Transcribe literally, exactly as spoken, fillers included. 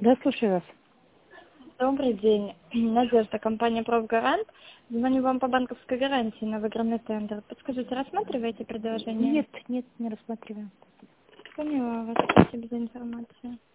Да, слушаю вас. Добрый день. Надежда, компания «Профгарант». Звоню вам по банковской гарантии на выигранный тендер. Подскажите, рассматриваете предложение? Нет, нет, не рассматриваем. Поняла вас. Спасибо за информацию.